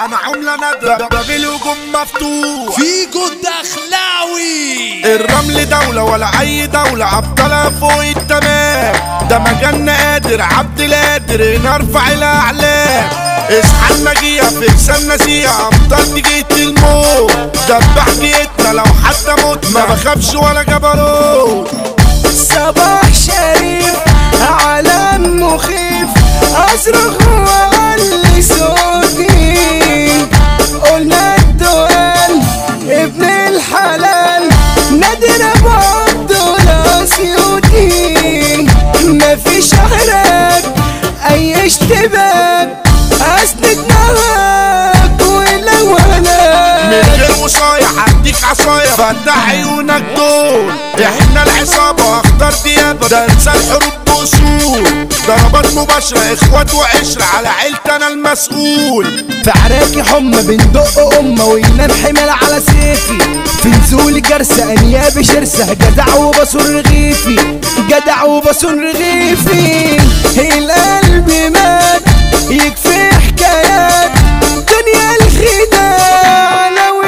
انا عملة ندى باب الهجوم مفتوح فيجو الدخلاوي. الرمل دولة ولا اي دولة ابطالها فوق التمام، ده مجالنا قادر عبد القادر نرفع الاعلام. اصحى المجية في لسان نسيها ابطال جيت الموت، دبح جيتنا لو حتى موت ما بخافش ولا جبروت. صباح شريف عالم مخيف اصرخ وعلي صوتي، قلنا الدول ابن الحلال نادر ابو عبد الاسيوطي، مفيش حراك اي اشتباك اسند معاك ولو انا من غير وصايا هديك عصايا فتح عيونك دول، احنا العصابة اختار ديابة ده انسى الحروب بأصول، ضربات مباشرة اخوات وعشرة على عيلتي انا المسؤول. في عراكي حمى بندق امه وينام حمل على سيفي، في نزول جرسة انياب شرسة جدع وبصر رغيفي، جدع وبصر رغيفي. القلب مات يكفي حكايات دنيا الخداع لو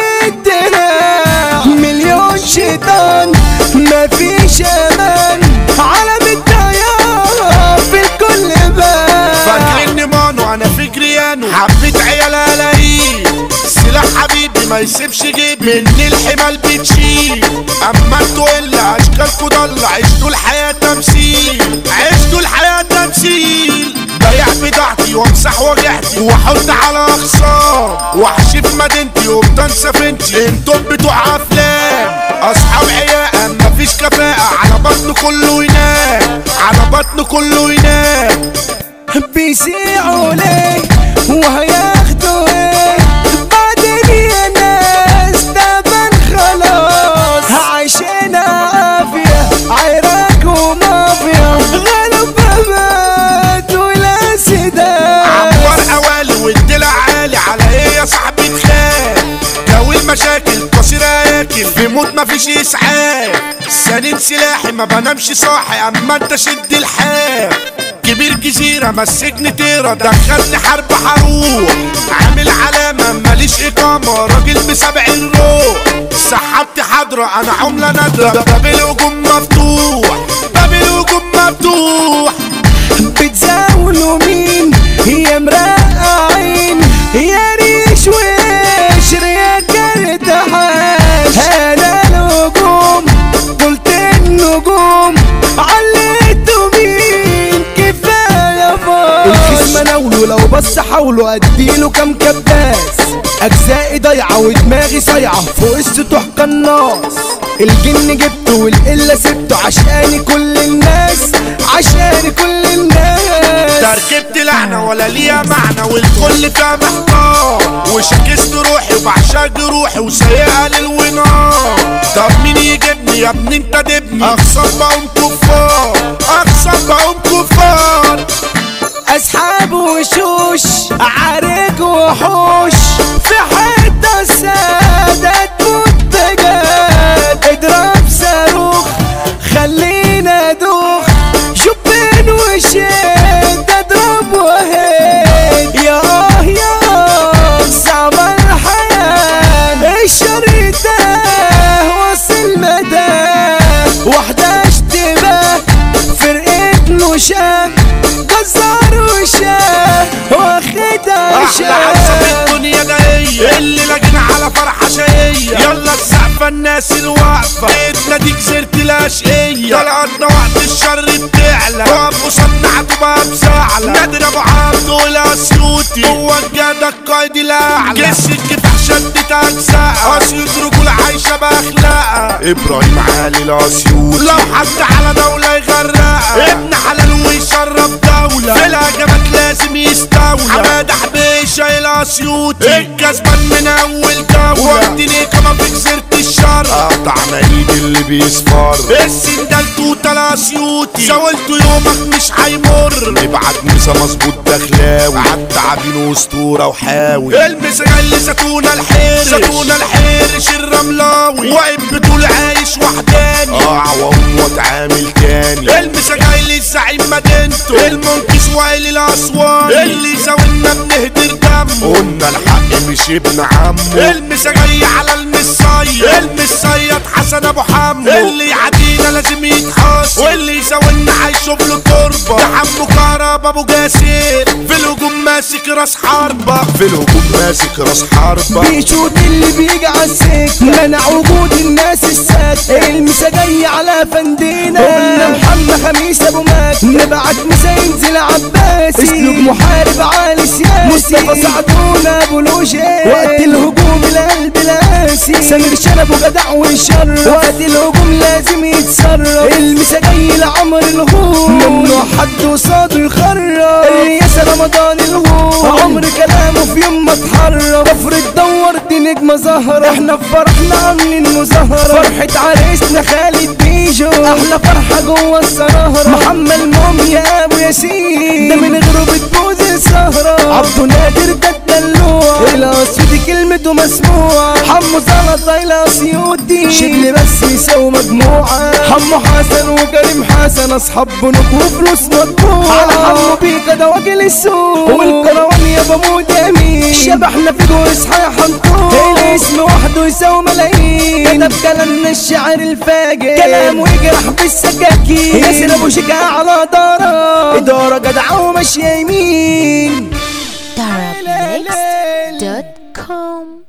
الدراع، مليون شيطان مفيش امان عالم الطيارة في الكل بان. فاكرني مانو انا في جريانو حبيت عيال الاقيه، سلاح حبيبي ما يسيبش جيبي من الحمال بتشيل، اما انتوا الا اشكالكوا ضل عشتوا الحياة تمثيل، عشتوا الحياة تمثيل. بيع بضاعتي وامسح وجعتي واحط على اخصام، وحشي في مدينتي وبطن سفينتي انتوا بتوع افلام. اصحاب عياقة مفيش كفاءة على بطن كله ينام، على بطن كله ينام. بيسيعوا ليه وهياخدوا ايه بعدين يا ناس تمن خلاص، عايشين عافية عراك ومافيا غلب بمات ولا سداد. عبور اوالي والدلع عالي على ايه يا صاحبي تخاف، جو المشاكل قصير اكل في موت مفيش اسعاف، ساند سلاحي ما بنامش صاحي اما انت شد الحاف. كبير جزيرة مسكني تيرة دخلني حرب هروح، عامل علامة ماليش إقامة راجل بسبع الروح، سحبت حضرة أنا عملة نادرة باب الهجوم مفتوح، باب الهجوم مفتوح. بتزاولوا مين يا مرقعين يا ريش وقشر يا كرتحاش، أنا الهجوم قلت النجوم عليتوا مين كفاية فاش. الخصم ناوله لو بس حاولوا اديله كام كباس، اجزائي ضايعة ودماغي صايعة فوق السطوح قناص، الجن جبته والقلة سبته عشاني كل الناس، عشاني كل الناس. تركبت لعنة ولا ليها معنى والكل فيها محتار، وشكست روحي وبعشق جروحي وسايقها للونار. طب مين يجيبني يا ابني انت دبني، اخصم بقوم كفار، اخصم بقوم كفار. اسحاب وشوش عارك وحوش في حتة سادة تموت بجد، اضرب صاروخ خلينا دوخ شبين وشد اضرب وهد. يا صعب الحياة الشر تاه وصل مدى، واحدة اشتباه فرقة نشاه جزار وشاه واخدها احلى عصا الدنيا ده هي اللي لاجين على فرحة شقية، يلا السقفة الناس الواقفة ايدنا دي كسرت الاشقية، طلعتنا وقت الشر بتعلى وقف قصادنا هتبقى بزعلة. نادر ابو عبد الاسيوطي هو الجدع القايد الاعلى، كس الكفاح شدت اجزاء اسيوط رجولة عايشة باخلاقها. ابراهيم علي الاسيوطي لو حد على دولة يغرقها، ابن حلال ويشرف دولة في الهجمات لازم يستولى. حمادة حبيشة الاسيوطي الكسبان من اول جولة، واخديني كمان في جزيرة الشر قطعنا ايد اللي بيصفر. السندال توتة الاسيوطي ساولته يومك مش هيمر، نبعت مسا مظبوط دخلاوي عالتعابين واسطورة وحاوي. المسا اللي زتونة الحير، زتونة الحير الرملاوي واقف بطول عايش وحداني، عوام هتعامل تاني. المسجايل الزعيم مدينته المنكس وائل الاسوان اللي زاولنا بنهدر دمه قلنا الحق مش ابن عمه. المسجاي على المصيد حسن ابو حمو اللي يعدينا لازم يتحص واللي يزاولنا هيشوف له تربه. ده حمو كهربا ابو جاسر في الهجوم ماسك راس حربه بيشوط اللي بيجي عالسكه منع وجود الناس الساكته. المسجاي على فندينا قلنا محمد خميس ابو مكه نبعت مسا ينزل عباسي اسلوب محارب عالي سياسي مصطفى سعدونا ابو لوجه وقت الهجوم القلب القاسي سمير شنب وجدع وشر وقت الهجوم لازم يتصرف. المسجاي لعمر الهوم ممنوع حد قصاده يخرب. الرياسه رمضان الهوم عمر كلامه في يوم ما اتحرك. كفر تدور دي نجمه زهره احنا في فرحنا عاملين مظاهره. فرحه عريسنا خالد بيجو احلى فرحه جوه السهره. محمد الموم يا ابو ياسين ده من غيره بتبوظ السهره. عبده نادر ده الدلوع الاسيوطي كلمته مسموعه. حمو زلطه الاسيوطي شبل بس يساوي مجموعه. حمو حسن وكريم حسن اصحاب بنوك وفلوس مطبوعه. على حمو بيكا ده واكل السوق والكروان يا بموت امين. شبحنا في جوز حنطور الاسم وحده يساوي ملايين. كتب كلامنا الشعر الفاجر كلامه يجرح بالسكاكين. ياسر ابو شجاع على اداره جدعه وماشيه يمين. Darabnext.com